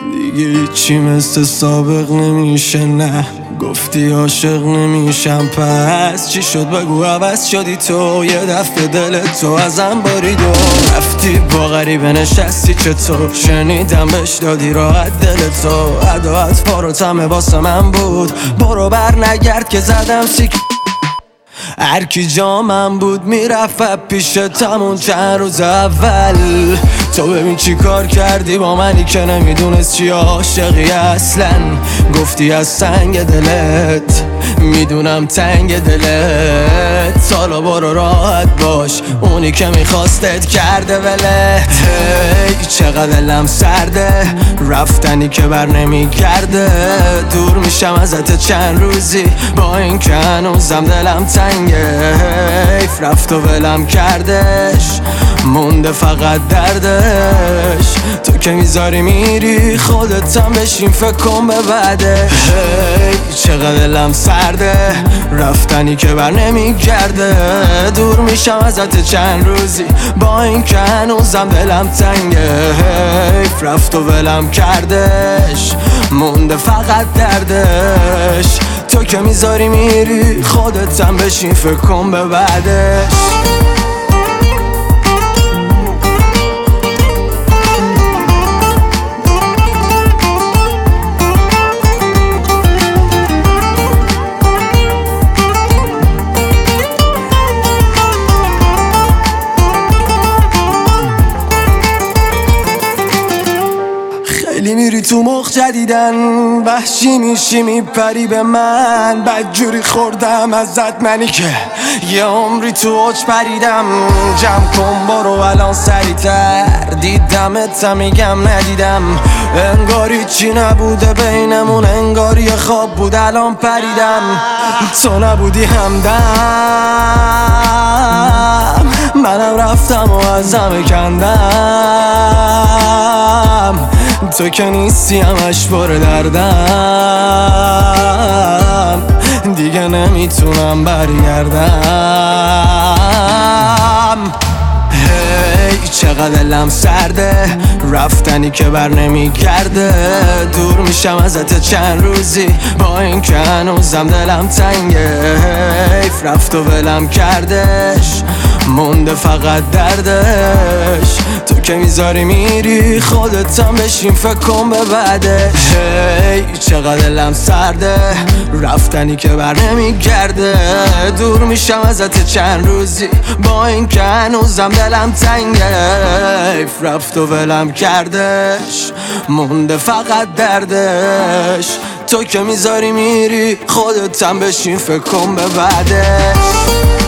دیگه هیچی مثل سابق نمیشه، نه گفتی عاشق نمیشم، پس چی شد بگو عوض شدی تو؟ یه دفعه دلت تو ازم برید و رفتی با غریبه نشستی، چطور شنیدم بهش دادی راحت دل تو؟ عداعت فاروتمه واسه من بود، برو بر نگرد که زدم سیک. هرکی جامم بود میرفت پیش تمون چند روز اول. تو ببین چی کار کردی با منی که نمیدونست چی عاشقی اصلا. گفتی از سنگ دلت میدونم تنگ دلت، حالا برو راحت باش، اونی که میخواستت کرده ولت. هی چقدر دلم سرده، رفتنی که بر نمیگرده، دور میشم ازت چند روزی با این که هنوزم دلم تنگه. حیف رفت و ولم کردش، مونده فقط دردش. تو که میذاری میری خودتم بشین فکر کن به بعده. هی چقدر دلم سرده، رفتنی که بر نمیگرده، دور میشم ازت چند روزی با این که هنوزم دلم تنگه. حیف رفت و ولم کردش، مونده فقط دردش. تو که میذاری میری خودتم بشین فکر کن به بعدش. خیلی میری تو مخ جدیدن، وحشی میشی میپری به من، بدجوری خوردم ازت منی که یه عمری تو اوج پریدم. جمع کن برو الان سریعتر، دیدمت میگم ندیدم، انگاری چی نبوده بینمون، انگاری یه خواب بود الان پریدم. تو نبودی همدم، منم رفتم و ازم کندم. تو که نیستی همش پر دردم، دیگه نمیتونم برگردم. هی چقدر دلم سرده، رفتنی که بر نمیگرده، دور میشم ازت چند روزی با این که هنوزم دلم تنگه. حیف رفت و ولم کردش، مونده فقط دردش. تو که میذاری میری خودتم بشین فکر کن به بعدش. هی چقدر دلم سرده، رفتنی که بر نمیگرده، دور میشم ازت چند روزی با این که هنوزم دلم تنگه. حیف رفت و ولم کردش، مونده فقط دردش. تو که میذاری میری خودتم بشین فکر کن به بعدش.